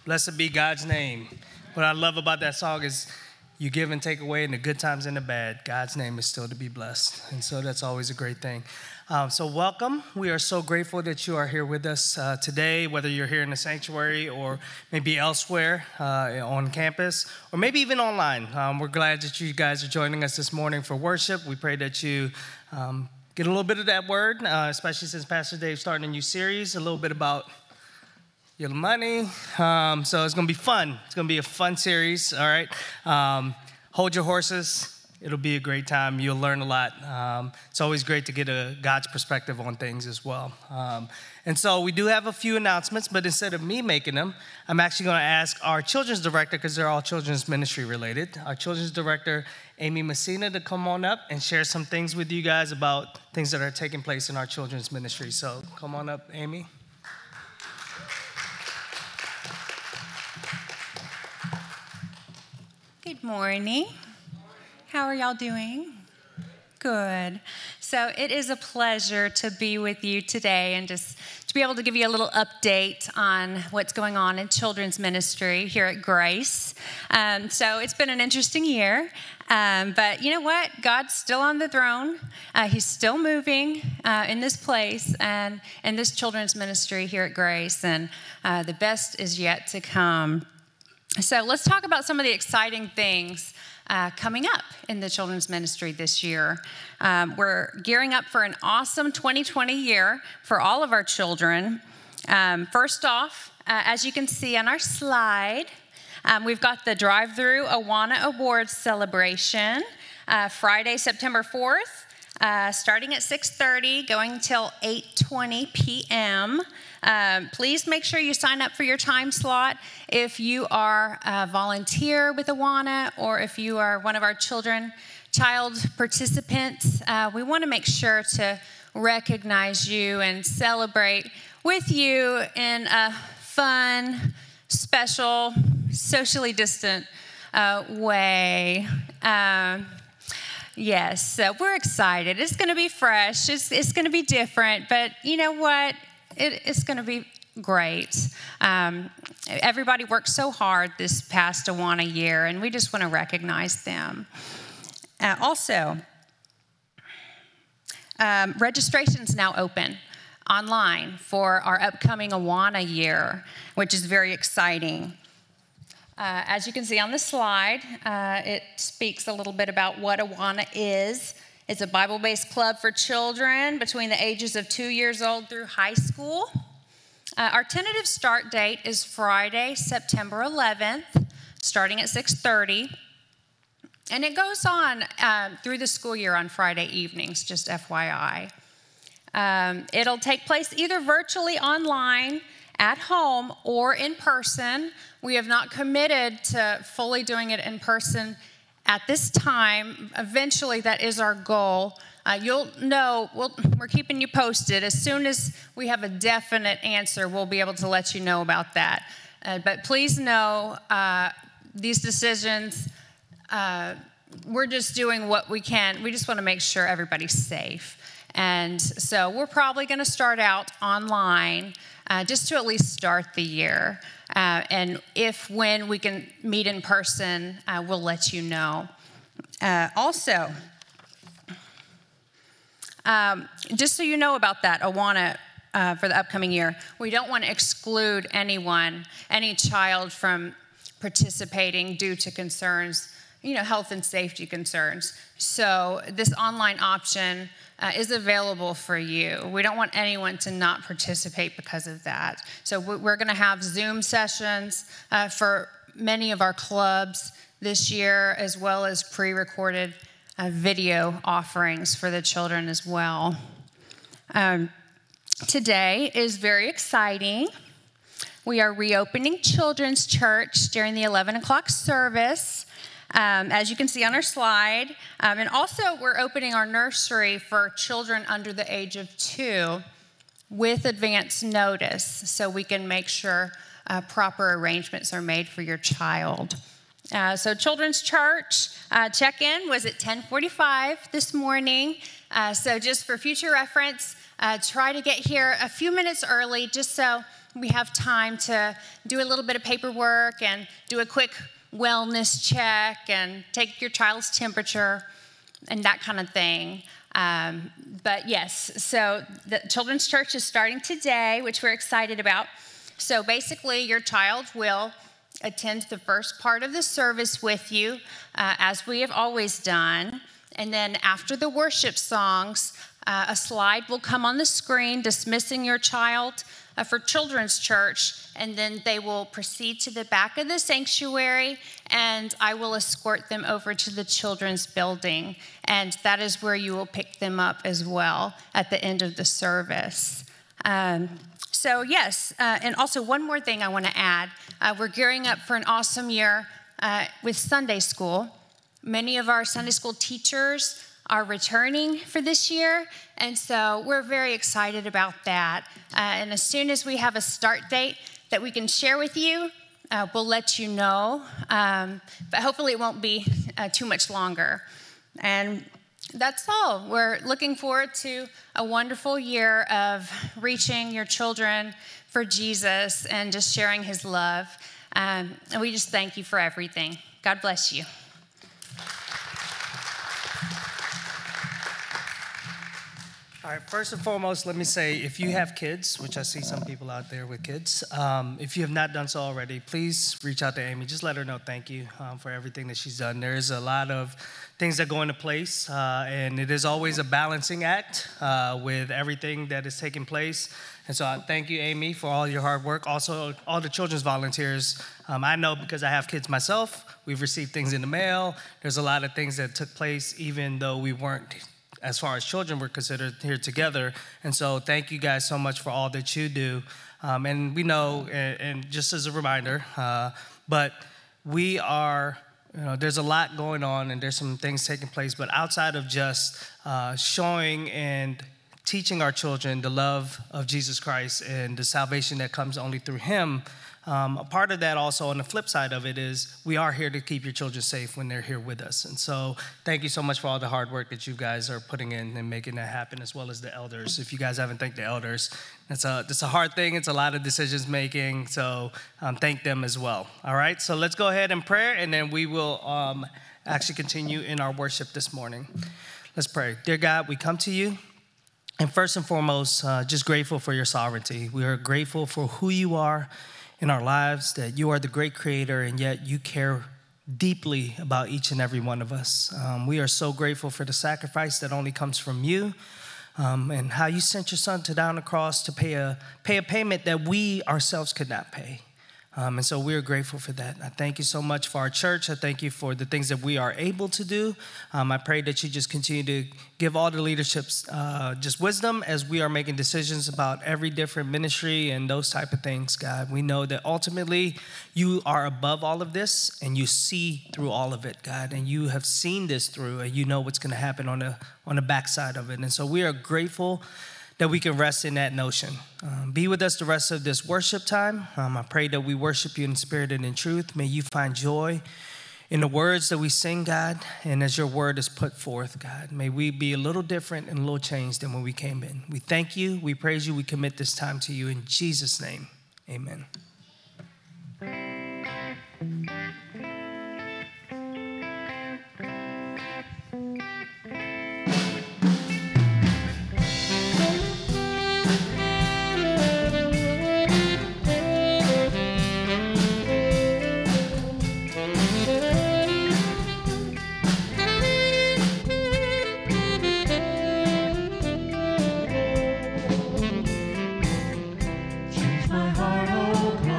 Blessed be God's name. What I love about that song is you give and take away in the good times and the bad. God's name is still to be blessed. And so that's always a great thing. So welcome. We are so grateful that you are here with us today, whether you're here in the sanctuary or maybe elsewhere on campus, or maybe even online. We're glad that you guys are joining us this morning for worship. We pray that you get a little bit of that word, especially since Pastor Dave's starting a new series, a little bit about your money. So it's going to be fun. It's going to be a fun series, all right? Hold your horses. It'll be a great time. You'll learn a lot. It's always great to get God's perspective on things as well. And so we do have a few announcements, but instead of me making them, I'm actually going to ask our children's director, because they're all children's ministry related, our children's director, Amy Messina, to come on up and share some things with you guys about things that are taking place in our children's ministry. So come on up, Amy. Good morning. How are y'all doing? Good. So it is a pleasure to be with you today and just to be able to give you a little update on what's going on in children's ministry here at Grace. So it's been an interesting year, but you know what? God's still on the throne. He's still moving in this place and in this children's ministry here at Grace, and the best is yet to come. So let's talk about some of the exciting things coming up in the children's ministry this year. We're gearing up for an awesome 2020 year for all of our children. First off, as you can see on our slide, we've got the Drive-Thru Awana Awards celebration, Friday, September 4th, starting at 6:30, going till 8:20 p.m. Please make sure you sign up for your time slot if you are a volunteer with Awana or if you are one of our child participants. We want to make sure to recognize you and celebrate with you in a fun, special, socially distant way. Yes, so we're excited. It's going to be fresh. It's going to be different, but you know what? It's going to be great. Everybody worked so hard this past Awana year, and we just want to recognize them. Also, registration's now open online for our upcoming Awana year, which is very exciting. As you can see on the slide, it speaks a little bit about what Awana is. It's a Bible-based club for children between the ages of 2 years old through high school. Our tentative start date is Friday, September 11th, starting at 6:30. And it goes on through the school year on Friday evenings, just FYI. It'll take place either virtually online, at home, or in person. We have not committed to fully doing it in person at this time. Eventually, that is our goal. You'll know, we're keeping you posted. As soon as we have a definite answer, we'll be able to let you know about that. But please know, these decisions, we're just doing what we can. We just want to make sure everybody's safe. And so we're probably going to start out online just to at least start the year. And when we can meet in person, we'll let you know. Also, just so you know about that, Awana for the upcoming year, we don't want to exclude any child from participating due to concerns, health and safety concerns. So this online option is available for you. We don't want anyone to not participate because of that. So we're going to have Zoom sessions for many of our clubs this year, as well as pre-recorded video offerings for the children as well. Today is very exciting. We are reopening Children's Church during the 11 o'clock service. As you can see on our slide. And also, we're opening our nursery for children under the age of 2 with advance notice, so we can make sure proper arrangements are made for your child. So Children's Church check-in was at 10:45 this morning. So just for future reference, try to get here a few minutes early just so we have time to do a little bit of paperwork and do a quick wellness check and take your child's temperature and that kind of thing. But yes, so the Children's Church is starting today, which we're excited about. So basically, your child will attend the first part of the service with you, as we have always done. And then after the worship songs, a slide will come on the screen dismissing your child for Children's Church, and then they will proceed to the back of the sanctuary, and I will escort them over to the children's building, and that is where you will pick them up as well at the end of the service. So yes, and also one more thing I want to add. We're gearing up for an awesome year with Sunday school. Many of our Sunday school teachers are returning for this year, and so we're very excited about that. And as soon as we have a start date that we can share with you, we'll let you know. But hopefully it won't be too much longer. And that's all. We're looking forward to a wonderful year of reaching your children for Jesus and just sharing his love. And we just thank you for everything. God bless you. All right, first and foremost, let me say, if you have kids, which I see some people out there with kids, if you have not done so already, please reach out to Amy. Just let her know thank you for everything that she's done. There's a lot of things that go into place, and it is always a balancing act with everything that is taking place. And so I thank you, Amy, for all your hard work. Also, all the children's volunteers. I know because I have kids myself, we've received things in the mail. There's a lot of things that took place even though we weren't, as far as children were considered, here together. And so thank you guys so much for all that you do. And we know, and just as a reminder, but we are, there's a lot going on and there's some things taking place, but outside of just showing and teaching our children the love of Jesus Christ and the salvation that comes only through him, a part of that also on the flip side of it is we are here to keep your children safe when they're here with us. And so thank you so much for all the hard work that you guys are putting in and making that happen, as well as the elders. If you guys haven't thanked the elders, that's a hard thing. It's a lot of decisions making. So thank them as well. All right, so let's go ahead and pray, and then we will actually continue in our worship this morning. Let's pray. Dear God, we come to you. And first and foremost, just grateful for your sovereignty. We are grateful for who you are in our lives, that you are the great creator, and yet you care deeply about each and every one of us. We are so grateful for the sacrifice that only comes from you, and how you sent your son to down the cross to pay a payment that we ourselves could not pay. And so we're grateful for that. I thank you so much for our church. I thank you for the things that we are able to do. I pray that you just continue to give all the leaderships just wisdom as we are making decisions about every different ministry and those type of things, God. We know that ultimately you are above all of this and you see through all of it, God. And you have seen this through and you know what's going to happen on the backside of it. And so we are grateful that we can rest in that notion. Be with us the rest of this worship time. I pray that we worship you in spirit and in truth. May you find joy in the words that we sing, God, and as your word is put forth, God. May we be a little different and a little changed than when we came in. We thank you, we praise you, we commit this time to you in Jesus' name, amen. My heart, oh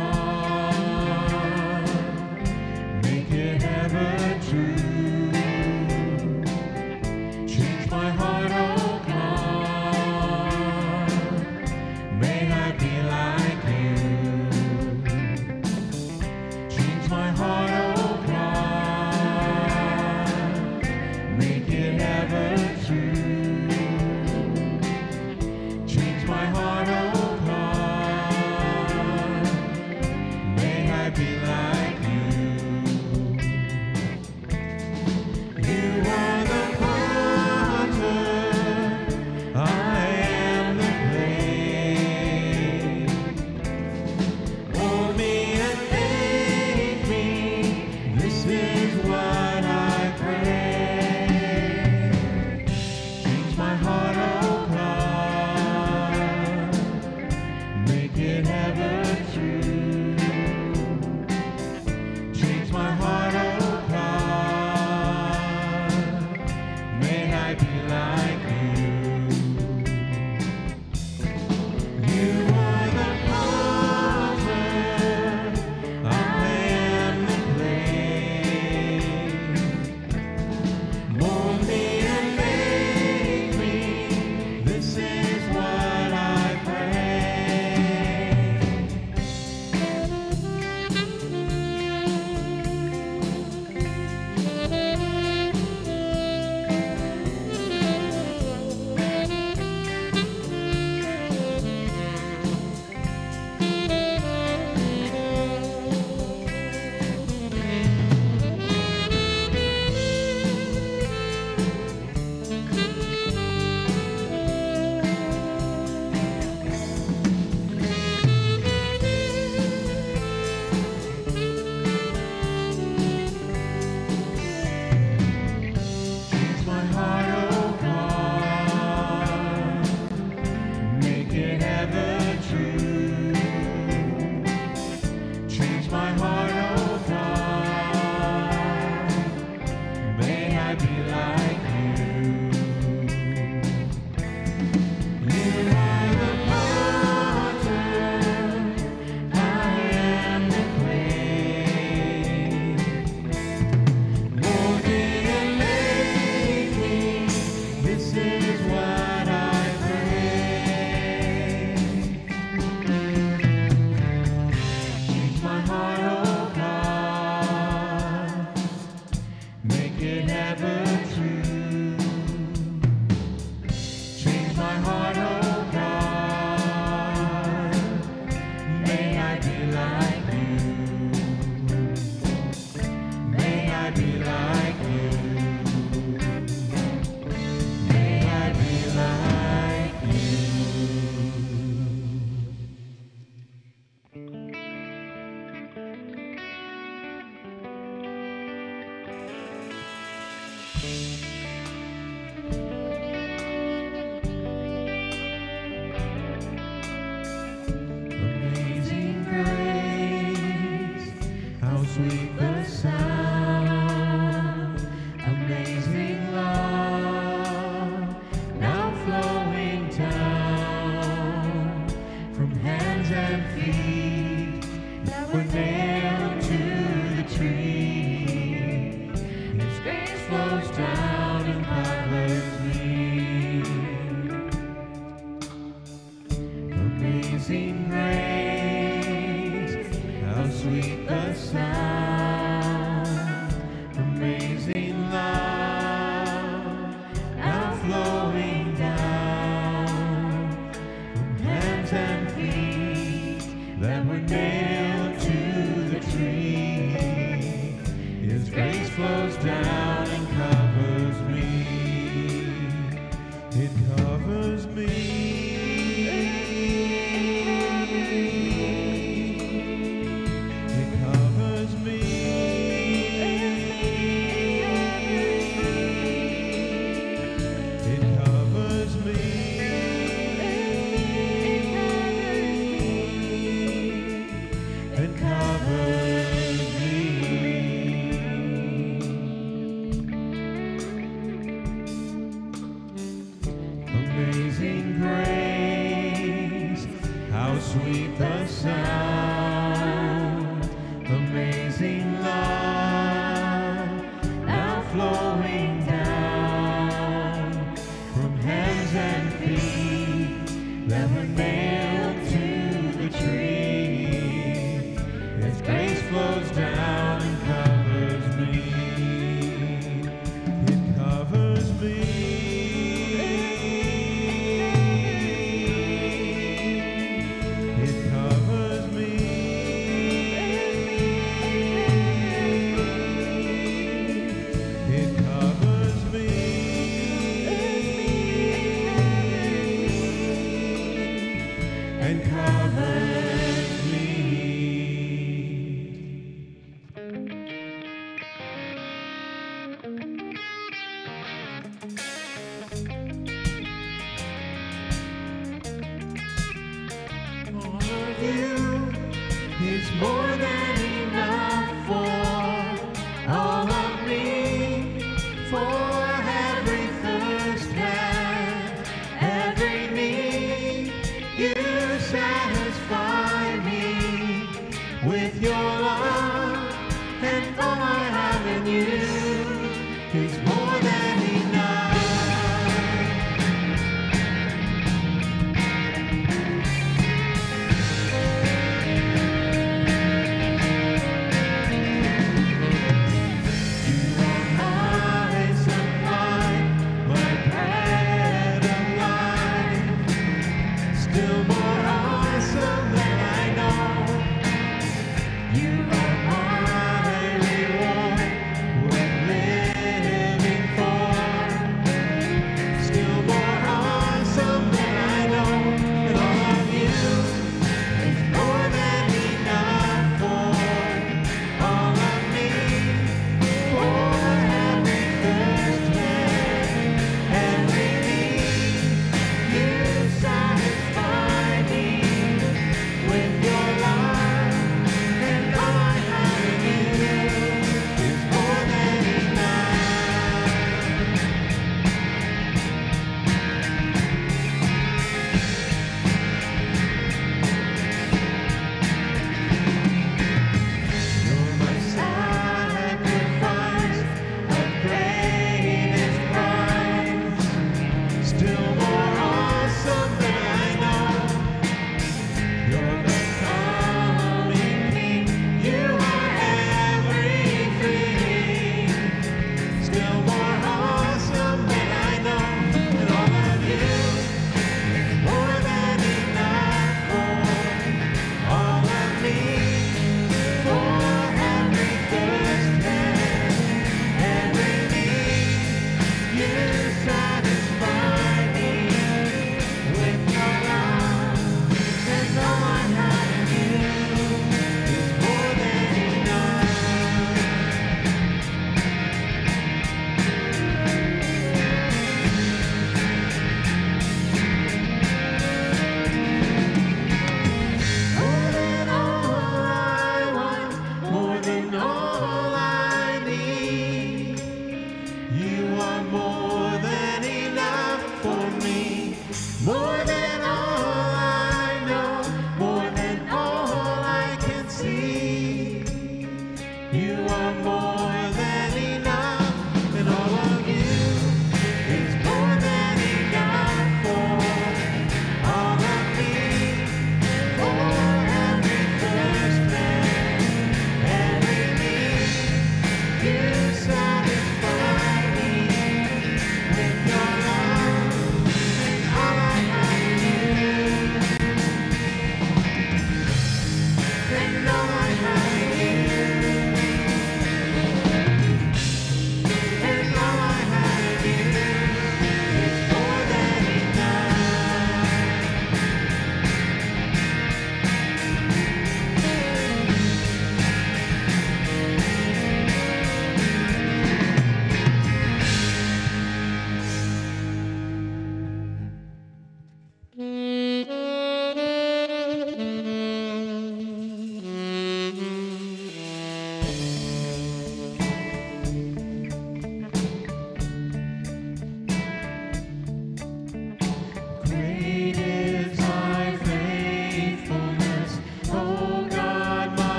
You are my reward.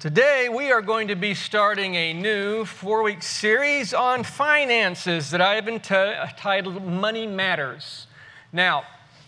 Today, we are going to be starting a new 4-week series on finances that I have entitled Money Matters. Now,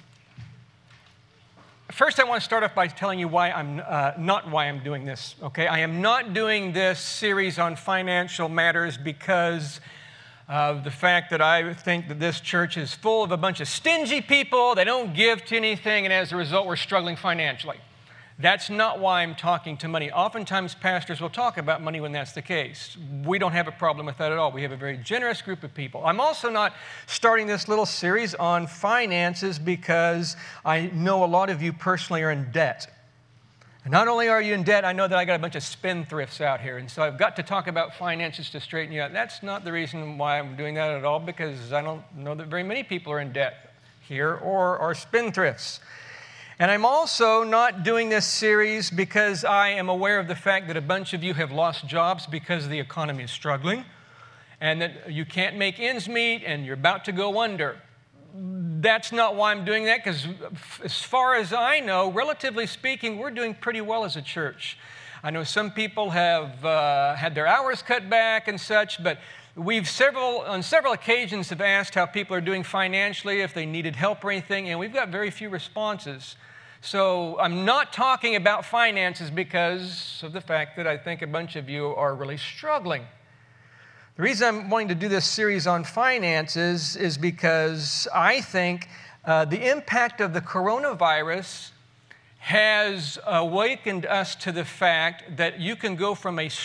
first I want to start off by telling you why I'm doing this, okay? I am not doing this series on financial matters because of the fact that I think that this church is full of a bunch of stingy people. They don't give to anything, and as a result, we're struggling financially. That's not why I'm talking to money. Oftentimes, pastors will talk about money when that's the case. We don't have a problem with that at all. We have a very generous group of people. I'm also not starting this little series on finances because I know a lot of you personally are in debt. And not only are you in debt, I know that I got a bunch of spendthrifts out here, and so I've got to talk about finances to straighten you out. That's not the reason why I'm doing that at all, because I don't know that very many people are in debt here or are spendthrifts. And I'm also not doing this series because I am aware of the fact that a bunch of you have lost jobs because the economy is struggling and that you can't make ends meet and you're about to go under. That's not why I'm doing that, because as far as I know, relatively speaking, we're doing pretty well as a church. I know some people have had their hours cut back and such, but we've on several occasions have asked how people are doing financially, if they needed help or anything, and we've got very few responses. So I'm not talking about finances because of the fact that I think a bunch of you are really struggling. The reason I'm wanting to do this series on finances is because I think the impact of the coronavirus has awakened us to the fact that you can go from a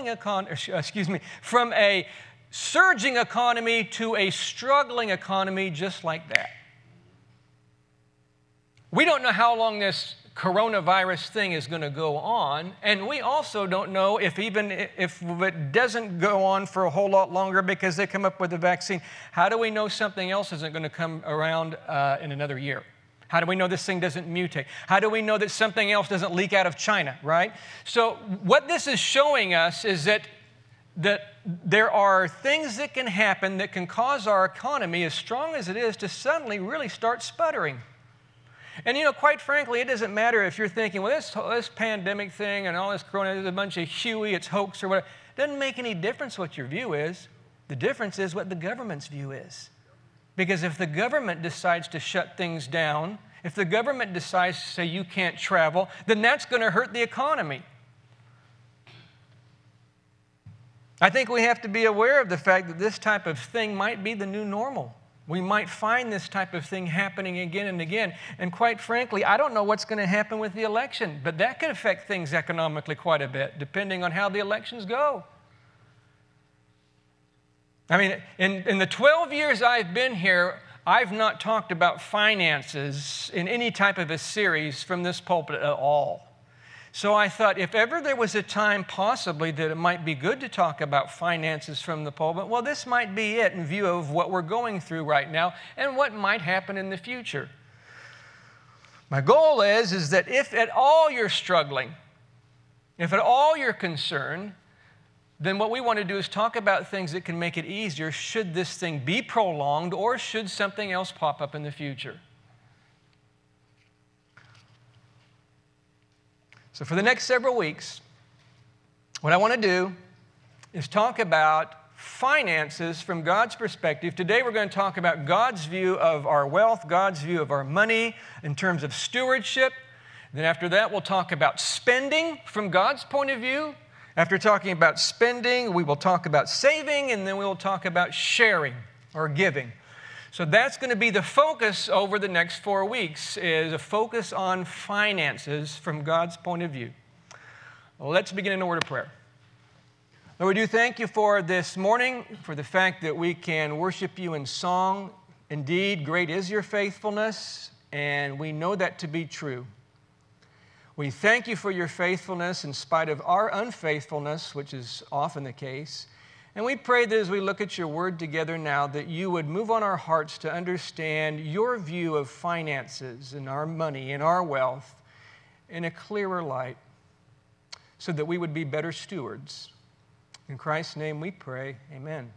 from a surging economy to a struggling economy just like that. We don't know how long this coronavirus thing is going to go on, and we also don't know if it doesn't go on for a whole lot longer because they come up with a vaccine. How do we know something else isn't going to come around in another year? How do we know this thing doesn't mutate? How do we know that something else doesn't leak out of China, right? So what this is showing us is that there are things that can happen that can cause our economy, as strong as it is, to suddenly really start sputtering. And, quite frankly, it doesn't matter if you're thinking, well, this pandemic thing and all this corona is a bunch of hooey, it's hoax or whatever. It doesn't make any difference what your view is. The difference is what the government's view is. Because if the government decides to shut things down, if the government decides to say you can't travel, then that's going to hurt the economy. I think we have to be aware of the fact that this type of thing might be the new normal. We might find this type of thing happening again and again. And quite frankly, I don't know what's going to happen with the election, but that could affect things economically quite a bit, depending on how the elections go. I mean, in the 12 years I've been here, I've not talked about finances in any type of a series from this pulpit at all. So I thought if ever there was a time possibly that it might be good to talk about finances from the pulpit, well, this might be it in view of what we're going through right now and what might happen in the future. My goal is that if at all you're struggling, if at all you're concerned, then what we want to do is talk about things that can make it easier should this thing be prolonged or should something else pop up in the future. So for the next several weeks, what I want to do is talk about finances from God's perspective. Today we're going to talk about God's view of our wealth, God's view of our money in terms of stewardship. Then after that, we'll talk about spending from God's point of view. After talking about spending, we will talk about saving, and then we will talk about sharing or giving. So that's going to be the focus over the next 4 weeks, is a focus on finances from God's point of view. Well, let's begin in a word of prayer. Lord, we do thank you for this morning, for the fact that we can worship you in song. Indeed, great is your faithfulness, and we know that to be true. We thank you for your faithfulness in spite of our unfaithfulness, which is often the case. And we pray that as we look at your word together now, that you would move on our hearts to understand your view of finances and our money and our wealth in a clearer light, so that we would be better stewards. In Christ's name we pray, amen.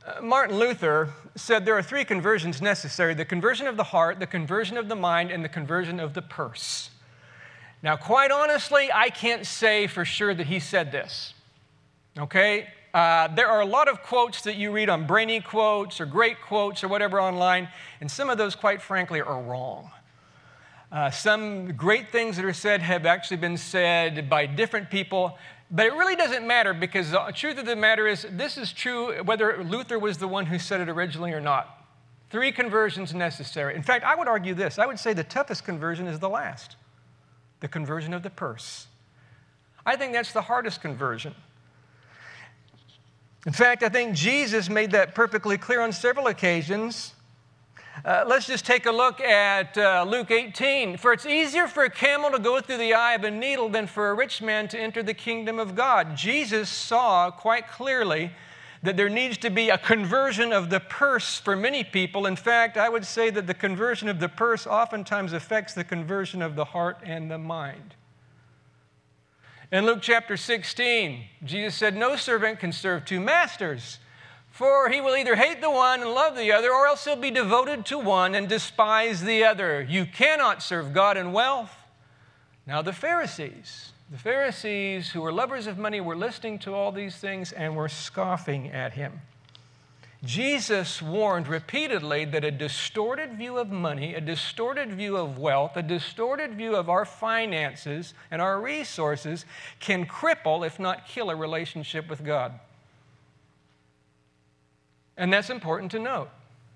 Martin Luther said there are three conversions necessary: the conversion of the heart, the conversion of the mind, and the conversion of the purse. Now, quite honestly, I can't say for sure that he said this, okay? There are a lot of quotes that you read on Brainy Quotes or Great Quotes or whatever online, and some of those, quite frankly, are wrong. Some great things that are said have actually been said by different people, but it really doesn't matter, because the truth of the matter is this is true whether Luther was the one who said it originally or not. Three conversions necessary. In fact, I would argue this. I would say the toughest conversion is the last, the conversion of the purse. I think that's the hardest conversion. In fact, I think Jesus made that perfectly clear on several occasions. Let's just take a look at Luke 18. For it's easier for a camel to go through the eye of a needle than for a rich man to enter the kingdom of God. Jesus saw quite clearly that there needs to be a conversion of the purse for many people. In fact, I would say that the conversion of the purse oftentimes affects the conversion of the heart and the mind. In Luke chapter 16, Jesus said, "No servant can serve two masters, for he will either hate the one and love the other, or else he'll be devoted to one and despise the other. You cannot serve God and wealth." Now the Pharisees who were lovers of money were listening to all these things and were scoffing at him. Jesus warned repeatedly that a distorted view of money, a distorted view of wealth, a distorted view of our finances and our resources can cripple, if not kill, a relationship with God. And that's important to note.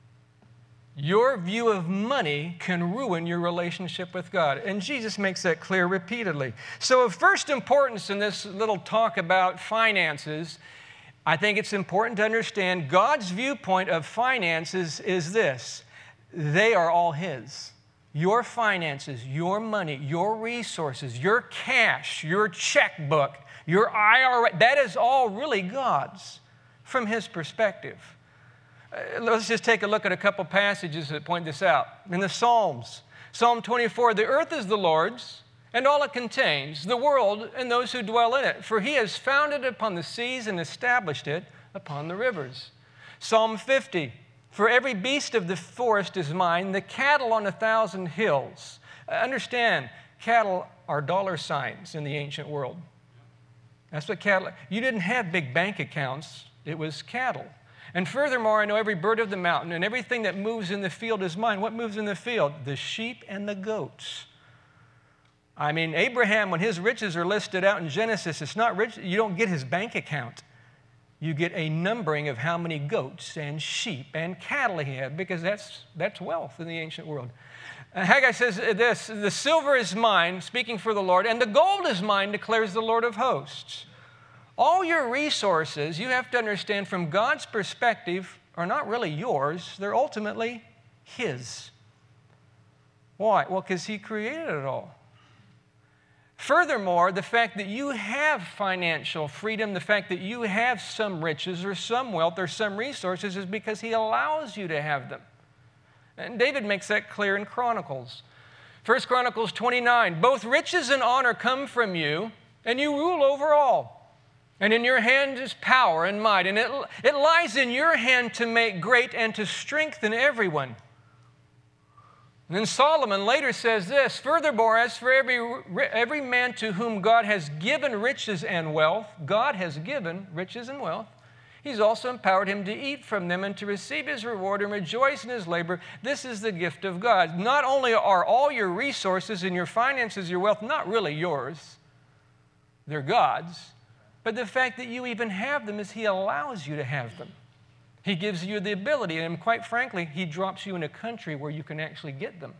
Your view of money can ruin your relationship with God. And Jesus makes that clear repeatedly. So of first importance in this little talk about finances, I think it's important to understand God's viewpoint of finances is this: they are all His. Your finances, your money, your resources, your cash, your checkbook, your IRA, that is all really God's from His perspective. Let's just take a look at a couple passages that point this out. In the Psalms, Psalm 24, "The earth is the Lord's, and all it contains, the world and those who dwell in it. For He has founded it upon the seas and established it upon the rivers." Psalm 50, "For every beast of the forest is mine, the cattle on 1,000 hills." Understand, cattle are dollar signs in the ancient world. That's what cattle, you didn't have big bank accounts, it was cattle. "And furthermore, I know every bird of the mountain and everything that moves in the field is mine." What moves in the field? The sheep and the goats. I mean, Abraham, when his riches are listed out in Genesis, it's not rich. You don't get his bank account. You get a numbering of how many goats and sheep and cattle he had, because that's wealth in the ancient world. Haggai says this: "The silver is mine," speaking for the Lord, "and the gold is mine, declares the Lord of hosts." All your resources, you have to understand from God's perspective, are not really yours. They're ultimately His. Why? Well, because He created it all. Furthermore, the fact that you have financial freedom, the fact that you have some riches or some wealth or some resources, is because He allows you to have them. And David makes that clear in Chronicles. 1 Chronicles 29, "Both riches and honor come from you, and you rule over all. And in your hand is power and might, and it lies in your hand to make great and to strengthen everyone." And then Solomon later says this: "Furthermore, as for every man to whom God has given riches and wealth," God has given riches and wealth, "He's also empowered him to eat from them and to receive his reward and rejoice in his labor. This is the gift of God." Not only are all your resources and your finances, your wealth, not really yours, they're God's, but the fact that you even have them is He allows you to have them. He gives you the ability, and quite frankly, He drops you in a country where you can actually get them.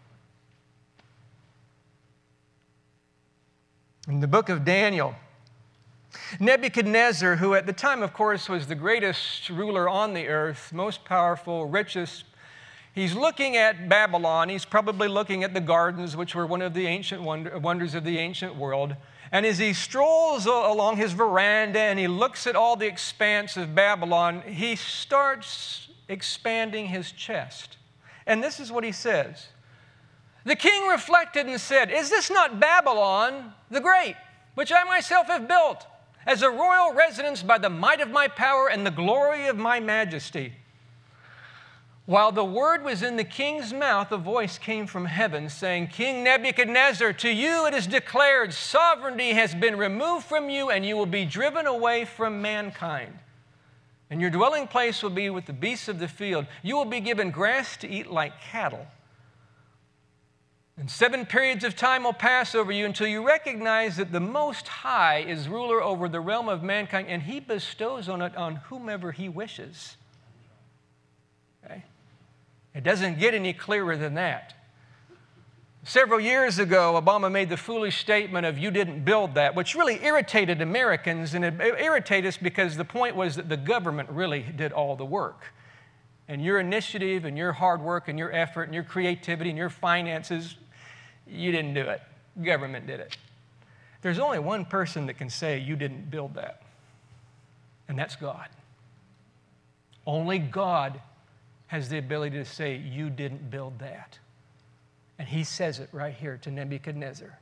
In the book of Daniel, Nebuchadnezzar, who at the time, of course, was the greatest ruler on the earth, most powerful, richest, he's looking at Babylon. He's probably looking at the gardens, which were one of the ancient wonders of the ancient world. And as he strolls along his veranda and he looks at all the expanse of Babylon, he starts expanding his chest. And this is what he says: "The king reflected and said, 'Is this not Babylon the Great, which I myself have built? as a royal residence by the might of my power and the glory of my majesty. While the word was in the king's mouth, a voice came from heaven saying, King Nebuchadnezzar, to you it is declared, sovereignty has been removed from you, and you will be driven away from mankind. And your dwelling place will be with the beasts of the field. You will be given grass to eat like cattle. And 7 periods of time will pass over you until you recognize that the Most High is ruler over the realm of mankind, and he bestows on it on whomever he wishes. Okay? It doesn't get any clearer than that. Several years ago, Obama made the foolish statement of, you didn't build that, which really irritated Americans, and it irritated us because the point was that the government really did all the work. And your initiative and your hard work and your effort and your creativity and your finances, you didn't do it. Government did it. There's only one person that can say you didn't build that, and that's God. Only God has the ability to say you didn't build that. And he says it right here to Nebuchadnezzar.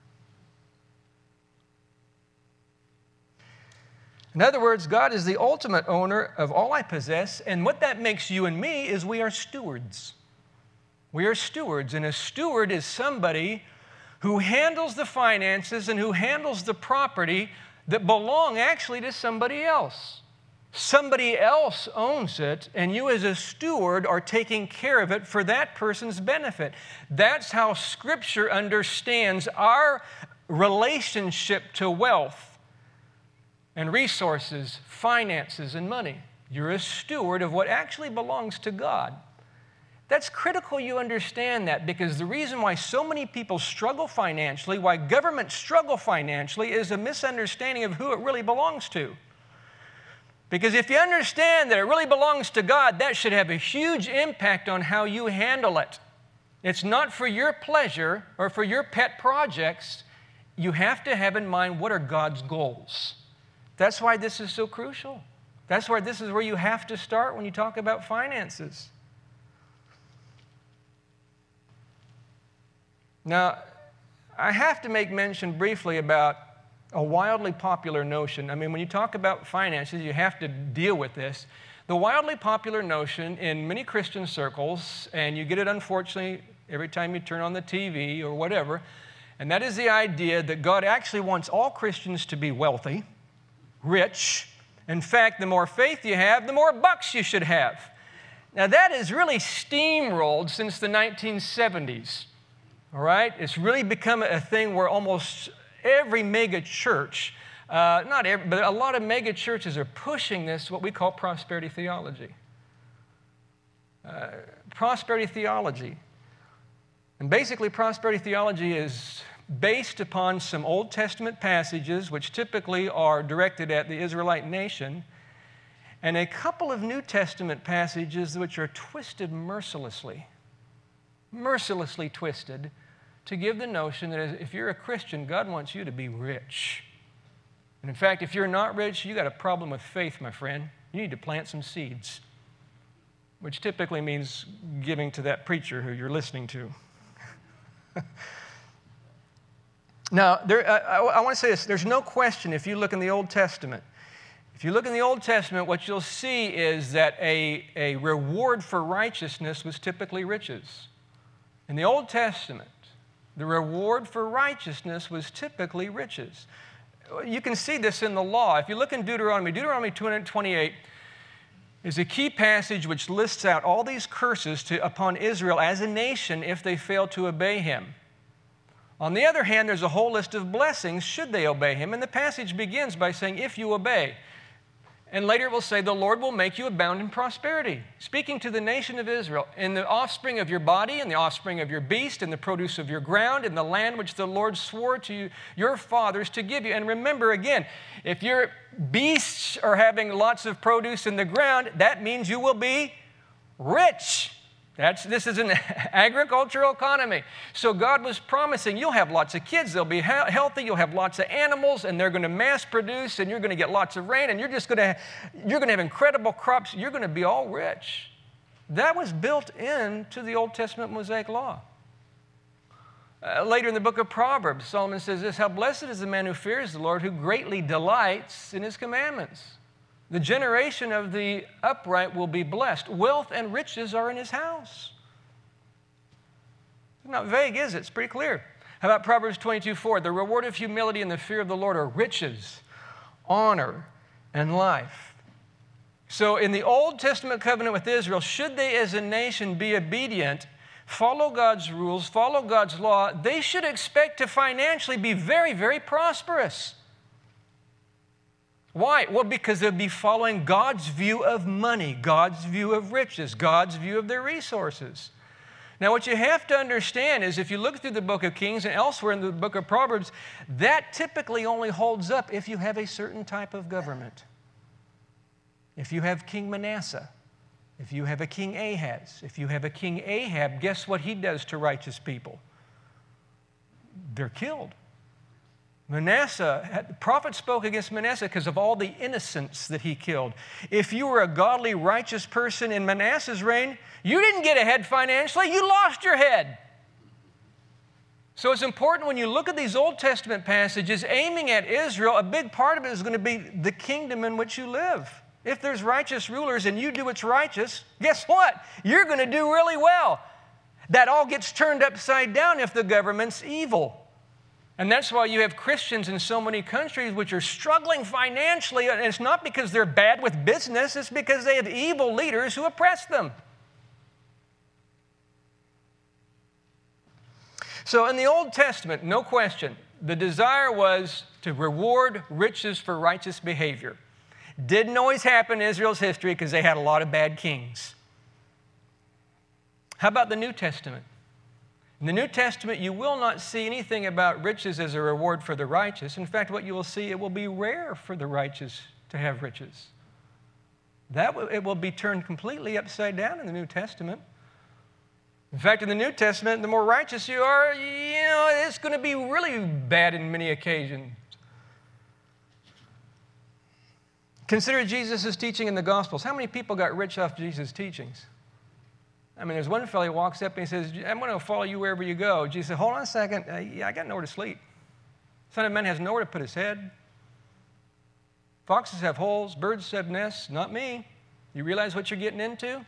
In other words, God is the ultimate owner of all I possess, and what that makes you and me is we are stewards. We are stewards, and a steward is somebody who handles the finances and who handles the property that belong actually to somebody else. Somebody else owns it, and you as a steward are taking care of it for that person's benefit. That's how Scripture understands our relationship to wealth and resources, finances, and money. You're a steward of what actually belongs to God. That's critical you understand that, because the reason why so many people struggle financially, why governments struggle financially, is a misunderstanding of who it really belongs to. Because if you understand that it really belongs to God, that should have a huge impact on how you handle it. It's not for your pleasure or for your pet projects. You have to have in mind, what are God's goals? That's why this is so crucial. That's why this is where you have to start when you talk about finances. Now, I have to make mention briefly about a wildly popular notion. I mean, when you talk about finances, you have to deal with this. The wildly popular notion in many Christian circles, and you get it unfortunately every time you turn on the TV or whatever, and that is the idea that God actually wants all Christians to be wealthy, rich. In fact, the more faith you have, the more bucks you should have. Now, that has really steamrolled since the 1970s, all right? It's really become a thing where almost every mega church, not every, but a lot of mega churches are pushing this, what we call prosperity theology. Prosperity theology. And basically, prosperity theology is based upon some Old Testament passages, which typically are directed at the Israelite nation, and a couple of New Testament passages which are twisted mercilessly twisted, to give the notion that if you're a Christian, God wants you to be rich. And in fact, if you're not rich, you got a problem with faith, my friend. You need to plant some seeds, which typically means giving to that preacher who you're listening to. Now, I want to say this. There's no question, if you look in the Old Testament, what you'll see is that a reward for righteousness was typically riches. In the Old Testament, the reward for righteousness was typically riches. You can see this in the law. If you look in Deuteronomy 228 is a key passage which lists out all these curses upon Israel as a nation if they fail to obey him. On the other hand, there's a whole list of blessings should they obey him, and the passage begins by saying, if you obey. And later it will say, the Lord will make you abound in prosperity, speaking to the nation of Israel, in the offspring of your body, and the offspring of your beast, and the produce of your ground, in the land which the Lord swore to your fathers to give you. And remember again, if your beasts are having lots of produce in the ground, that means you will be rich. This is an agricultural economy. So God was promising you'll have lots of kids, they'll be healthy, you'll have lots of animals, and they're going to mass produce, and you're going to get lots of rain, and you're going to have incredible crops. You're going to be all rich. That was built into the Old Testament Mosaic law. Later in the book of Proverbs, Solomon says this, how blessed is the man who fears the Lord, who greatly delights in his commandments. The generation of the upright will be blessed. Wealth and riches are in his house. It's not vague, is it? It's pretty clear. How about Proverbs 22:4? The reward of humility and the fear of the Lord are riches, honor, and life. So in the Old Testament covenant with Israel, should they as a nation be obedient, follow God's rules, follow God's law, they should expect to financially be very, very prosperous. Why? Well, because they'll be following God's view of money, God's view of riches, God's view of their resources. Now, what you have to understand is if you look through the book of Kings and elsewhere in the book of Proverbs, that typically only holds up if you have a certain type of government. If you have King Manasseh, if you have a King Ahaz, if you have a King Ahab, guess what he does to righteous people? They're killed. Manasseh, the prophet spoke against Manasseh because of all the innocents that he killed. If you were a godly, righteous person in Manasseh's reign, you didn't get ahead financially, you lost your head. So it's important when you look at these Old Testament passages aiming at Israel, a big part of it is going to be the kingdom in which you live. If there's righteous rulers and you do what's righteous, guess what? You're going to do really well. That all gets turned upside down if the government's evil. And that's why you have Christians in so many countries which are struggling financially, and it's not because they're bad with business, it's because they have evil leaders who oppress them. So in the Old Testament, no question, the desire was to reward riches for righteous behavior. Didn't always happen in Israel's history because they had a lot of bad kings. How about the New Testament? In the New Testament, you will not see anything about riches as a reward for the righteous. In fact, what you will see, it will be rare for the righteous to have riches. It will be turned completely upside down in the New Testament. In fact, in the New Testament, the more righteous you are, it's going to be really bad in many occasions. Consider Jesus' teaching in the Gospels. How many people got rich off Jesus' teachings? I mean, there's one fellow who walks up and he says, I'm going to follow you wherever you go. Jesus said, hold on a second. I got nowhere to sleep. Son of Man has nowhere to put his head. Foxes have holes. Birds have nests. Not me. You realize what you're getting into?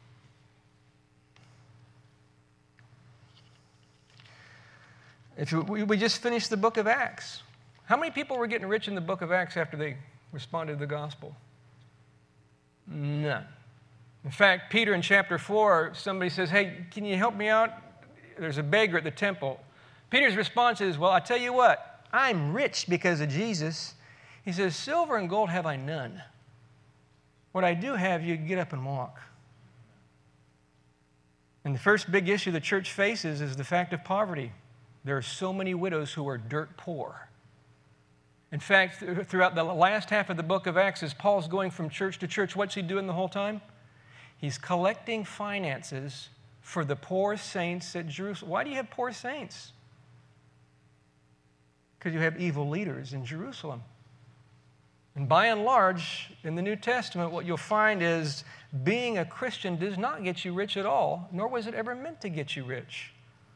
We just finished the book of Acts. How many people were getting rich in the book of Acts after they responded to the gospel? None. In fact, Peter in chapter 4, somebody says, hey, can you help me out? There's a beggar at the temple. Peter's response is, well, I tell you what, I'm rich because of Jesus. He says, silver and gold have I none. What I do have, you get up and walk. And the first big issue the church faces is the fact of poverty. There are so many widows who are dirt poor. In fact, throughout the last half of the book of Acts, as Paul's going from church to church, what's he doing the whole time? He's collecting finances for the poor saints at Jerusalem. Why do you have poor saints? Because you have evil leaders in Jerusalem. And by and large, in the New Testament, what you'll find is being a Christian does not get you rich at all, nor was it ever meant to get you rich.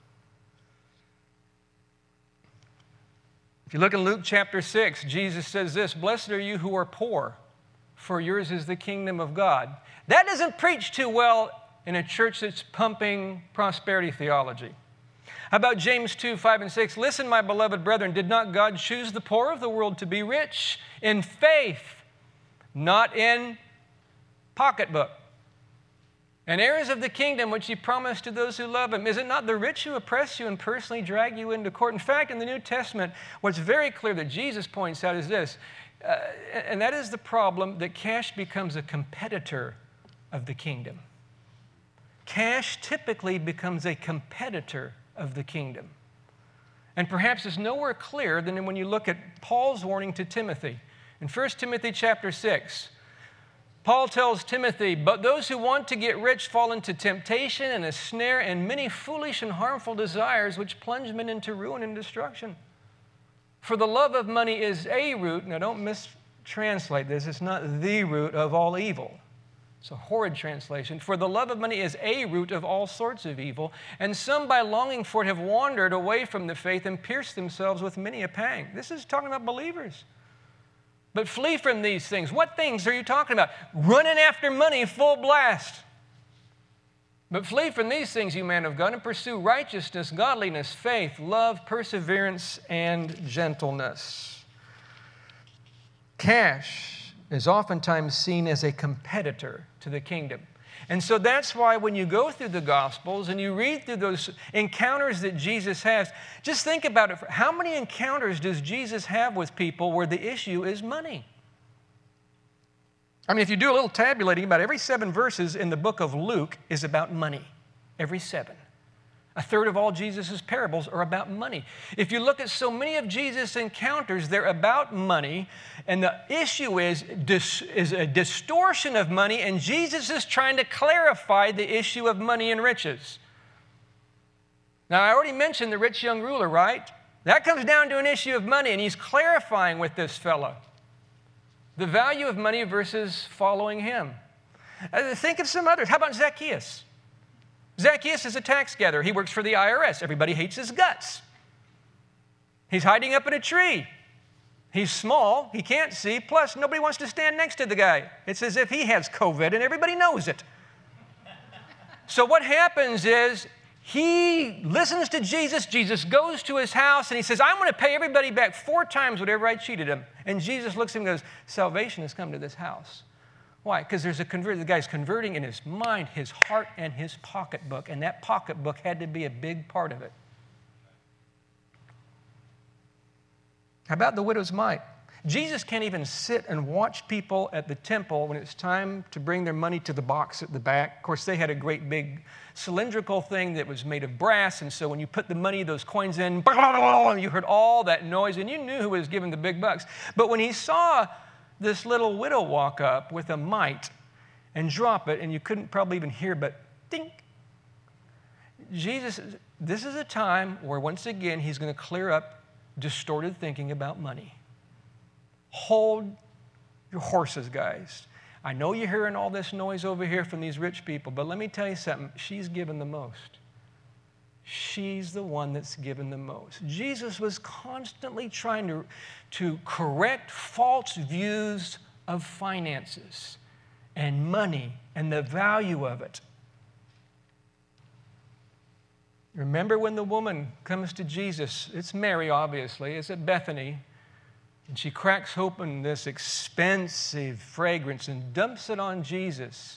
If you look in Luke chapter 6, Jesus says this, blessed are you who are poor, for yours is the kingdom of God. That doesn't preach too well in a church that's pumping prosperity theology. How about James 2, 5 and 6? Listen, my beloved brethren, did not God choose the poor of the world to be rich in faith, not in pocketbook, and heirs of the kingdom which he promised to those who love him? Is it not the rich who oppress you and personally drag you into court? In fact, in the New Testament, what's very clear that Jesus points out is this, and that is the problem that cash becomes a competitor of the kingdom. Cash typically becomes a competitor of the kingdom. And perhaps it's nowhere clearer than when you look at Paul's warning to Timothy. In 1 Timothy chapter 6, Paul tells Timothy, but those who want to get rich fall into temptation and a snare and many foolish and harmful desires which plunge men into ruin and destruction. For the love of money is a root, now don't mistranslate this, it's not the root of all evil. It's a horrid translation. For the love of money is a root of all sorts of evil, and some by longing for it have wandered away from the faith and pierced themselves with many a pang. This is talking about believers. But flee from these things. What things are you talking about? Running after money full blast. But flee from these things, you man of God, and pursue righteousness, godliness, faith, love, perseverance, and gentleness. Cash is oftentimes seen as a competitor to the kingdom. And so that's why when you go through the Gospels and you read through those encounters that Jesus has, just think about it. How many encounters does Jesus have with people where the issue is money? I mean, if you do a little tabulating, about every 7 verses in the book of Luke is about money. Every 7. A third of all Jesus' parables are about money. If you look at so many of Jesus' encounters, they're about money, and the issue is a distortion of money, and Jesus is trying to clarify the issue of money and riches. Now, I already mentioned the rich young ruler, right? That comes down to an issue of money, and he's clarifying with this fellow the value of money versus following him. Think of some others. How about Zacchaeus? Zacchaeus is a tax gatherer. He works for the IRS. Everybody hates his guts. He's hiding up in a tree. He's small. He can't see. Plus, nobody wants to stand next to the guy. It's as if he has COVID and everybody knows it. So what happens is he listens to Jesus. Jesus goes to his house and he says, I'm going to pay everybody back 4 times whatever I cheated him. And Jesus looks at him and goes, salvation has come to this house. Why? Because there's a converter. The guy's converting in his mind, his heart, and his pocketbook. And that pocketbook had to be a big part of it. How about the widow's mite? Jesus can't even sit and watch people at the temple when it's time to bring their money to the box at the back. Of course, they had a great big cylindrical thing that was made of brass. And so when you put the money, those coins in, you heard all that noise. And you knew who was giving the big bucks. But when he saw this little widow walk up with a mite and drop it, and you couldn't probably even hear, but ding. Jesus, this is a time where once again he's going to clear up distorted thinking about money. Hold your horses, guys. I know you're hearing all this noise over here from these rich people, but let me tell you something. She's given the most. She's the one that's given the most. Jesus was constantly trying to correct false views of finances and money and the value of it. Remember when the woman comes to Jesus? It's Mary, obviously. It's at Bethany. And she cracks open this expensive fragrance and dumps it on Jesus.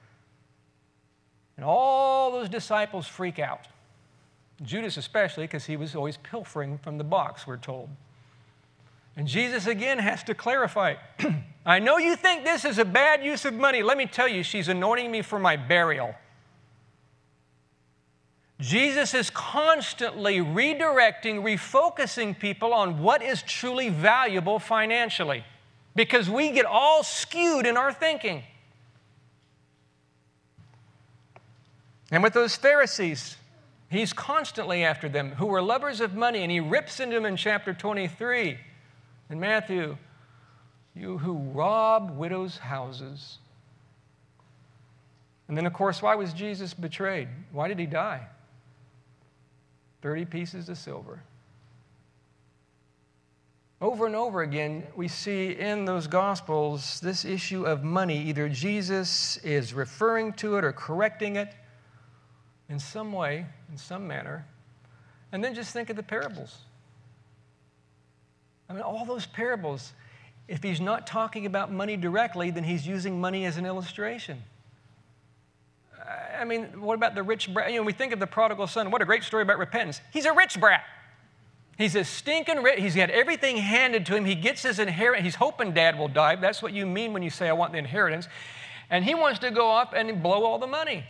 And all those disciples freak out. Judas especially, because he was always pilfering from the box, we're told. And Jesus again has to clarify, I know you think this is a bad use of money. Let me tell you, she's anointing me for my burial. Jesus is constantly redirecting, refocusing people on what is truly valuable financially, because we get all skewed in our thinking. And with those Pharisees, he's constantly after them, who were lovers of money, and he rips into them in chapter 23 in Matthew, you who rob widows' houses. And then, of course, why was Jesus betrayed? Why did he die? 30 pieces of silver. Over and over again, we see in those Gospels this issue of money. Either Jesus is referring to it or correcting it in some way, in some manner. And then just think of the parables. I mean, all those parables, if he's not talking about money directly, then he's using money as an illustration. I mean, what about the rich brat? You know, we think of the prodigal son. What a great story about repentance. He's a rich brat. He's a stinking rich. He's got everything handed to him. He gets his inheritance. He's hoping dad will die. That's what you mean when you say, I want the inheritance. And he wants to go off and blow all the money.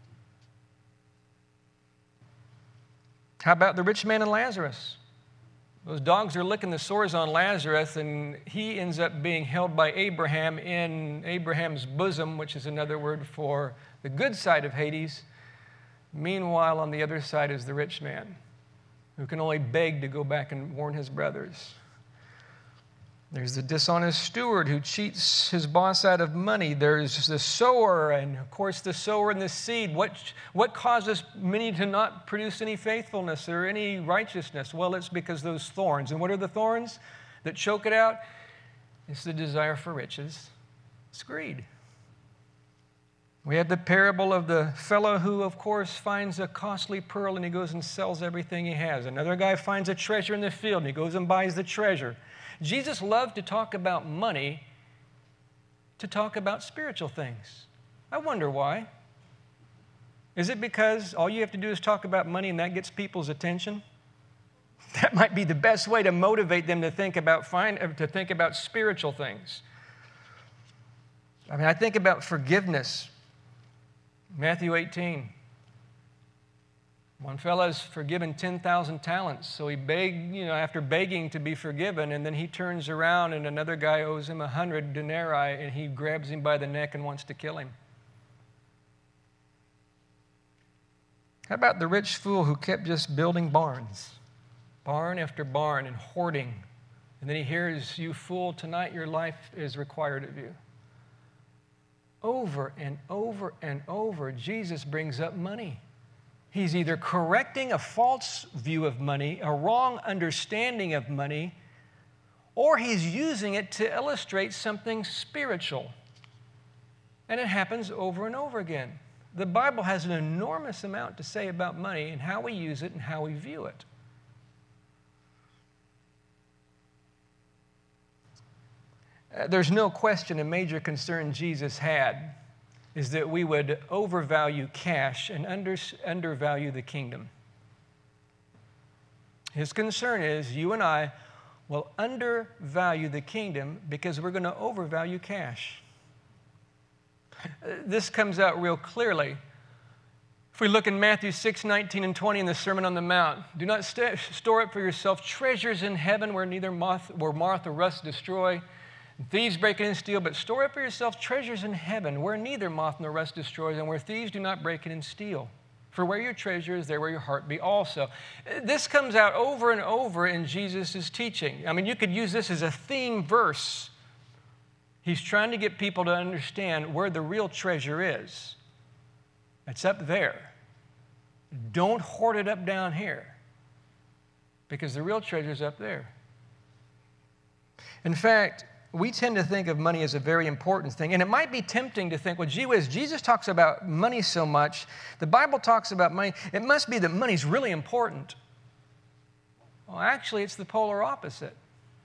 How about the rich man and Lazarus? Those dogs are licking the sores on Lazarus, and he ends up being held by Abraham in Abraham's bosom, which is another word for the good side of Hades. Meanwhile, on the other side is the rich man, who can only beg to go back and warn his brothers. There's the dishonest steward who cheats his boss out of money. There's the sower, and of course the sower and the seed. What causes many to not produce any faithfulness or any righteousness? Well, it's because those thorns. And what are the thorns that choke it out? It's the desire for riches. It's greed. We have the parable of the fellow who, of course, finds a costly pearl and he goes and sells everything he has. Another guy finds a treasure in the field and he goes and buys the treasure. Jesus loved to talk about money, to talk about spiritual things. I wonder why. Is it because all you have to do is talk about money and that gets people's attention? That might be the best way to motivate them to think about spiritual things. I mean, I think about forgiveness. Matthew 18. One fellow is forgiven 10,000 talents, so he begged, after begging to be forgiven, and then he turns around and another guy owes him 100 denarii, and he grabs him by the neck and wants to kill him. How about the rich fool who kept just building barns, barn after barn, and hoarding, and then he hears, "You fool, tonight your life is required of you." Over and over and over, Jesus brings up money. He's either correcting a false view of money, a wrong understanding of money, or he's using it to illustrate something spiritual. And it happens over and over again. The Bible has an enormous amount to say about money and how we use it and how we view it. There's no question a major concern Jesus had is that we would overvalue cash and undervalue the kingdom. His concern is you and I will undervalue the kingdom because we're going to overvalue cash. This comes out real clearly. If we look in Matthew 6:19 and 20 in the Sermon on the Mount, do not store up for yourself treasures in heaven where moth or rust destroy, thieves break in and steal, but store up for yourself treasures in heaven where neither moth nor rust destroys and where thieves do not break in and steal. For where your treasure is, there will your heart be also. This comes out over and over in Jesus' teaching. I mean, you could use this as a theme verse. He's trying to get people to understand where the real treasure is. It's up there. Don't hoard it up down here because the real treasure is up there. In fact, we tend to think of money as a very important thing. And it might be tempting to think, well, gee whiz, Jesus talks about money so much. The Bible talks about money. It must be that money's really important. Well, actually, it's the polar opposite.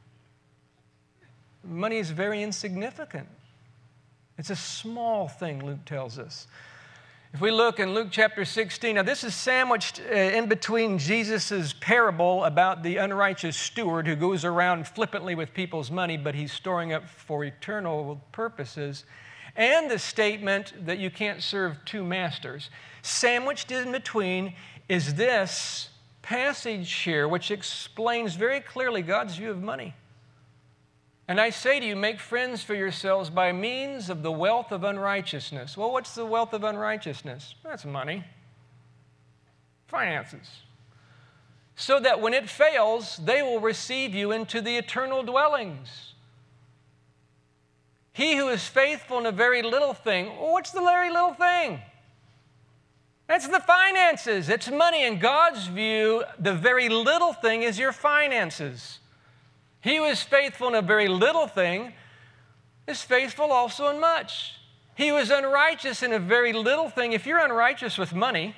Money is very insignificant. It's a small thing, Luke tells us. If we look in Luke chapter 16, now this is sandwiched in between Jesus' parable about the unrighteous steward who goes around flippantly with people's money, but he's storing up for eternal purposes, and the statement that you can't serve two masters. Sandwiched in between is this passage here, which explains very clearly God's view of money. And I say to you, make friends for yourselves by means of the wealth of unrighteousness. Well, what's the wealth of unrighteousness? That's money. Finances. So that when it fails, they will receive you into the eternal dwellings. He who is faithful in a very little thing, well, what's the very little thing? That's the finances. It's money. In God's view, the very little thing is your finances. He who is faithful in a very little thing is faithful also in much. He who is unrighteous in a very little thing, if you're unrighteous with money,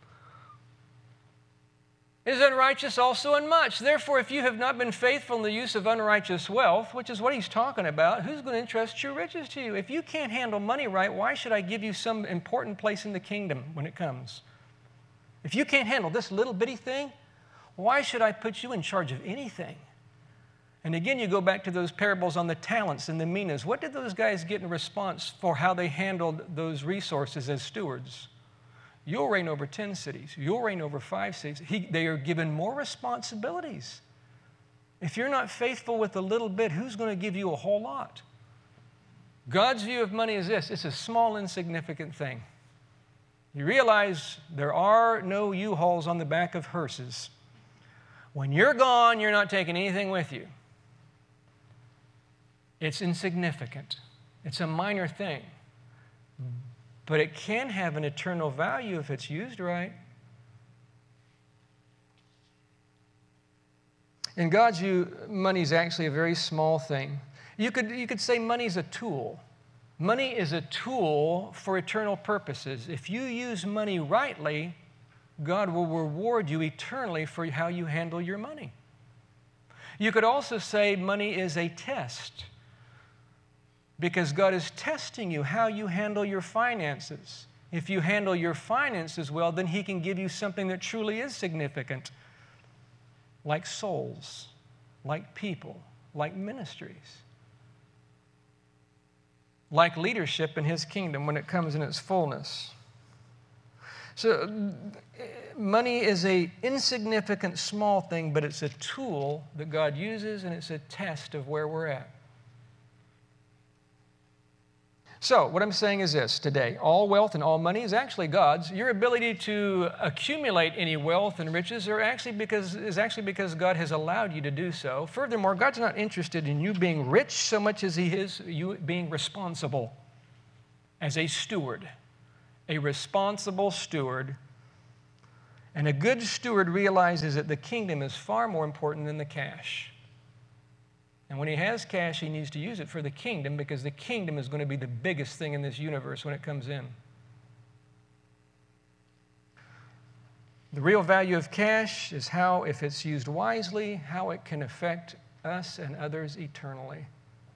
is unrighteous also in much. Therefore, if you have not been faithful in the use of unrighteous wealth, which is what he's talking about, who's going to entrust true riches to you? If you can't handle money right, why should I give you some important place in the kingdom when it comes? If you can't handle this little bitty thing, why should I put you in charge of anything? And again, you go back to those parables on the talents and the minas. What did those guys get in response for how they handled those resources as stewards? You'll reign over 10 cities. You'll reign over 5 cities. They are given more responsibilities. If you're not faithful with a little bit, who's going to give you a whole lot? God's view of money is this. It's a small, insignificant thing. You realize there are no U-Hauls on the back of hearses. When you're gone, you're not taking anything with you. It's insignificant. It's a minor thing. But it can have an eternal value if it's used right. In God's view, money is actually a very small thing. You could say money is a tool. Money is a tool for eternal purposes. If you use money rightly, God will reward you eternally for how you handle your money. You could also say money is a test, because God is testing you how you handle your finances. If you handle your finances well, then He can give you something that truly is significant, like souls, like people, like ministries, like leadership in His kingdom when it comes in its fullness. So money is an insignificant, small thing, but it's a tool that God uses, and it's a test of where we're at. So what I'm saying is this today: all wealth and all money is actually God's. Your ability to accumulate any wealth and riches is actually because God has allowed you to do so. Furthermore, God's not interested in you being rich so much as He is you being responsible as a steward. A responsible steward. And a good steward realizes that the kingdom is far more important than the cash. And when he has cash, he needs to use it for the kingdom, because the kingdom is going to be the biggest thing in this universe when it comes in. The real value of cash is how, if it's used wisely, how it can affect us and others eternally.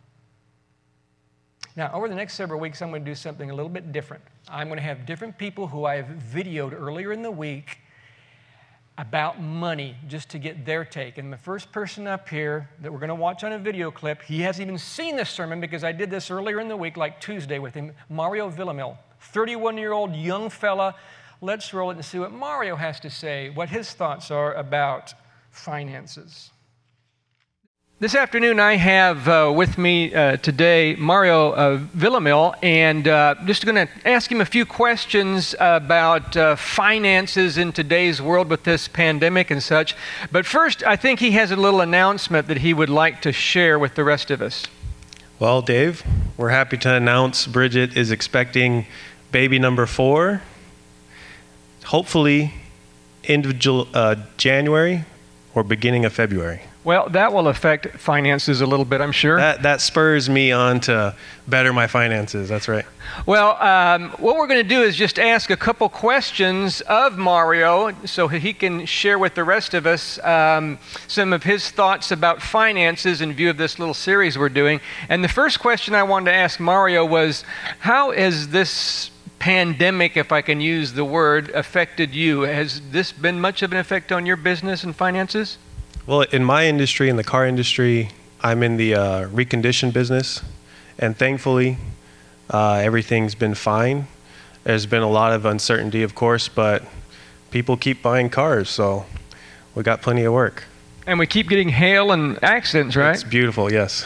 Now, over the next several weeks, I'm going to do something a little bit different. I'm going to have different people who I have videoed earlier in the week about money, just to get their take. And the first person up here that we're going to watch on a video clip, he hasn't even seen this sermon because I did this earlier in the week, like Tuesday with him, Mario Villamil, 31-year-old young fella. Let's roll it and see what Mario has to say, what his thoughts are about finances. This afternoon, I have with me today Mario Villamil, and just going to ask him a few questions about finances in today's world with this pandemic and such. But first, I think he has a little announcement that he would like to share with the rest of us. Well, Dave, we're happy to announce Bridget is expecting baby number 4, hopefully end of January or beginning of February. Well, that will affect finances a little bit, I'm sure. That spurs me on to better my finances. That's right. Well, what we're going to do is just ask a couple questions of Mario so he can share with the rest of us some of his thoughts about finances in view of this little series we're doing. And the first question I wanted to ask Mario was, how has this pandemic, if I can use the word, affected you? Has this been much of an effect on your business and finances? Well, in my industry, in the car industry, I'm in the recondition business, and thankfully, everything's been fine. There's been a lot of uncertainty, of course, but people keep buying cars, so we got plenty of work. And we keep getting hail and accidents, right? It's beautiful, yes.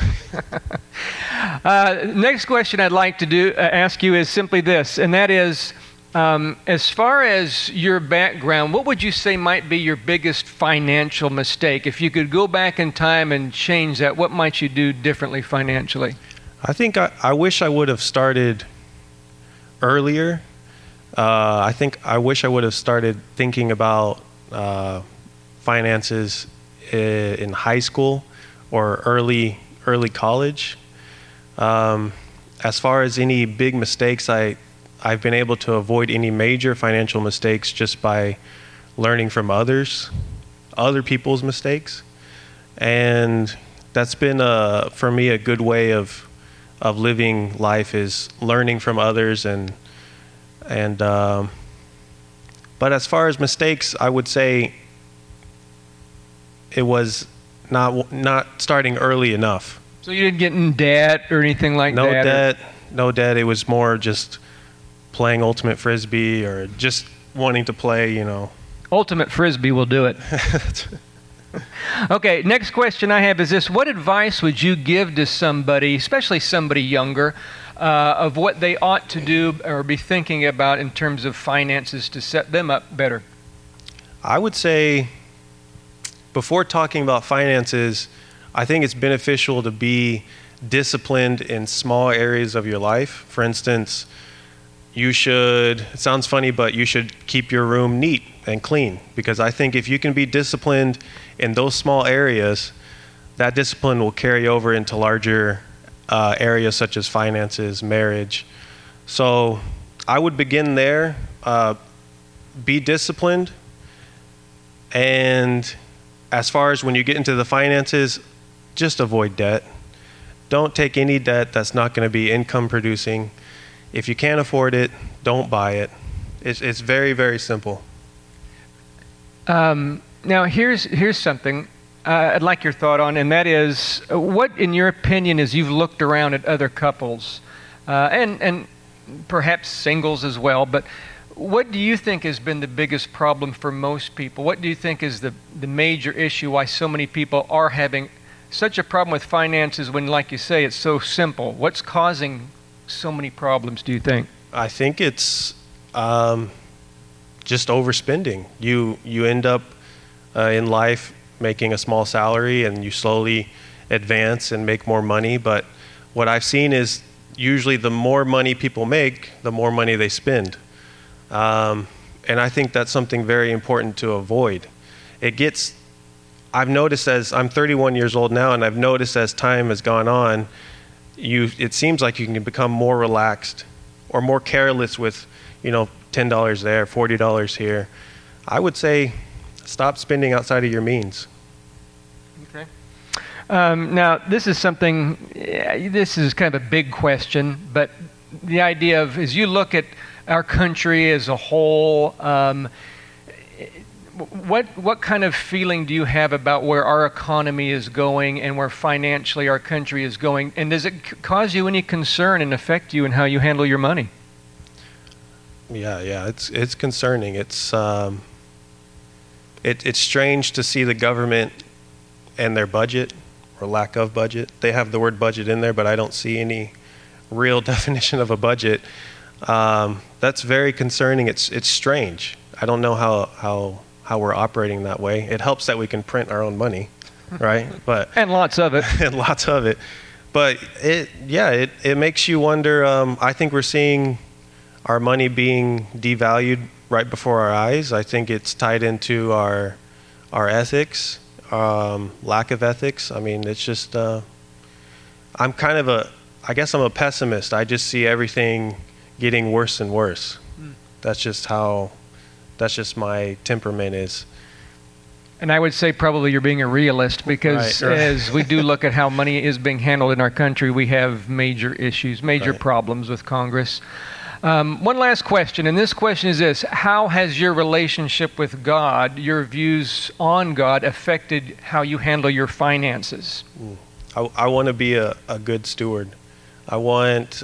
Next question I'd like to ask you is simply this, and that is, as far as your background, what would you say might be your biggest financial mistake? If you could go back in time and change that, what might you do differently financially? I think I wish I would have started earlier. I wish I would have started thinking about finances in high school or early college. As far as any big mistakes, I've been able to avoid any major financial mistakes just by learning from other people's mistakes. And that's been, for me, a good way of living life, is learning from others. But as far as mistakes, I would say it was not starting early enough. So you didn't get in debt or anything like that? No debt. It was more just playing Ultimate Frisbee or just wanting to play, Ultimate Frisbee will do it. Okay, next question I have is this. What advice would you give to somebody, especially somebody younger, of what they ought to do or be thinking about in terms of finances to set them up better? I would say, before talking about finances, I think it's beneficial to be disciplined in small areas of your life. For instance, it sounds funny, but you should keep your room neat and clean, because I think if you can be disciplined in those small areas, that discipline will carry over into larger areas such as finances, marriage. So I would begin there, be disciplined, and as far as when you get into the finances, just avoid debt. Don't take any debt that's not going to be income producing. If you can't afford it, don't buy it. It's very, very simple. Now, here's something I'd like your thought on, and that is, what, in your opinion, as you've looked around at other couples, and perhaps singles as well, but what do you think has been the biggest problem for most people? What do you think is the major issue why so many people are having such a problem with finances when, like you say, it's so simple? What's causing so many problems, do you think? I think it's just overspending. You end up in life making a small salary, and you slowly advance and make more money. But what I've seen is usually the more money people make, the more money they spend. And I think that's something very important to avoid. I've noticed, as I'm 31 years old now, and I've noticed as time has gone on, it seems like you can become more relaxed or more careless with, $10 there, $40 here. I would say stop spending outside of your means. Okay. Now, this is kind of a big question, but the idea of, as you look at our country as a whole, what kind of feeling do you have about where our economy is going and where financially our country is going? And does it cause you any concern and affect you in how you handle your money? Yeah, it's concerning. It's strange to see the government and their budget, or lack of budget. They have the word budget in there, but I don't see any real definition of a budget. That's very concerning. It's strange. I don't know how we're operating that way. It helps that we can print our own money, right? But and lots of it. And lots of it. But it makes you wonder. I think we're seeing our money being devalued right before our eyes. I think it's tied into our ethics, lack of ethics. I mean, it's just, I guess I'm a pessimist. I just see everything getting worse and worse. That's just my temperament is. And I would say probably you're being a realist, because right. As we do look at how money is being handled in our country, we have major issues, major right. problems with Congress. One last question, and this question is this: how has your relationship with God, your views on God, affected how you handle your finances? I want to be a good steward. I want,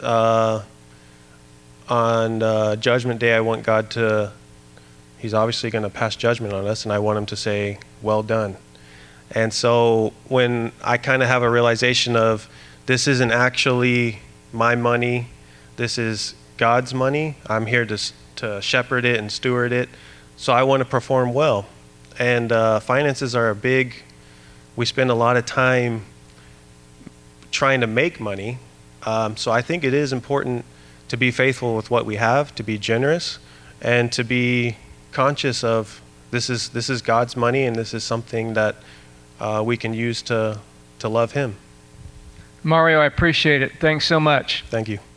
on Judgment Day, I want God He's obviously going to pass judgment on us, and I want Him to say, well done. And so when I kind of have a realization of, this isn't actually my money, this is God's money, I'm here to shepherd it and steward it, so I want to perform well. And finances are we spend a lot of time trying to make money, so I think it is important to be faithful with what we have, to be generous, and to be conscious of this is God's money, and this is something that we can use to love Him. Mario, I appreciate it. Thanks so much. Thank you.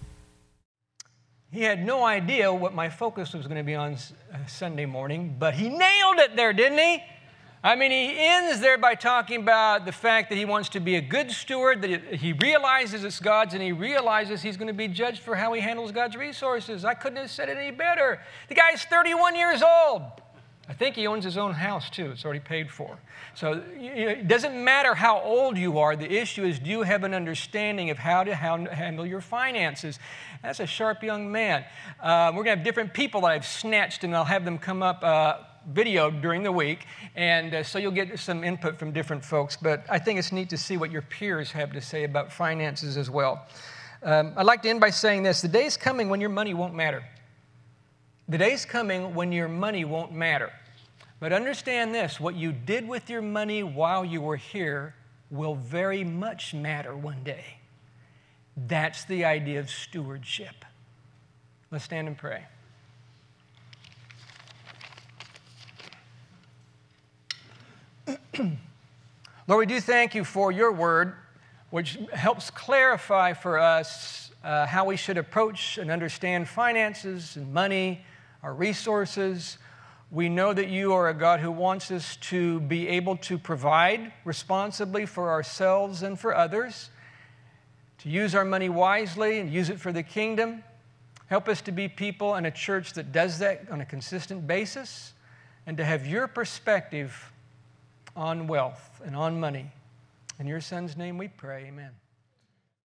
He had no idea what my focus was going to be on Sunday morning, but he nailed it there, didn't he? I mean, he ends there by talking about the fact that he wants to be a good steward, that he realizes it's God's, and he realizes he's going to be judged for how he handles God's resources. I couldn't have said it any better. The guy's 31 years old. I think he owns his own house, too. It's already paid for. So it doesn't matter how old you are. The issue is, do you have an understanding of how to handle your finances? That's a sharp young man. We're going to have different people that I've snatched, and I'll have them come up video during the week, and so you'll get some input from different folks. But I think it's neat to see what your peers have to say about finances as well. I'd like to end by saying this: the day's coming when your money won't matter. The day's coming when your money won't matter. But understand this: what you did with your money while you were here will very much matter one day. That's the idea of stewardship. Let's stand and pray. Lord, we do thank you for your word, which helps clarify for us how we should approach and understand finances and money, our resources. We know that you are a God who wants us to be able to provide responsibly for ourselves and for others, to use our money wisely and use it for the kingdom. Help us to be people in a church that does that on a consistent basis and to have your perspective on wealth and on money. In your Son's name we pray, amen.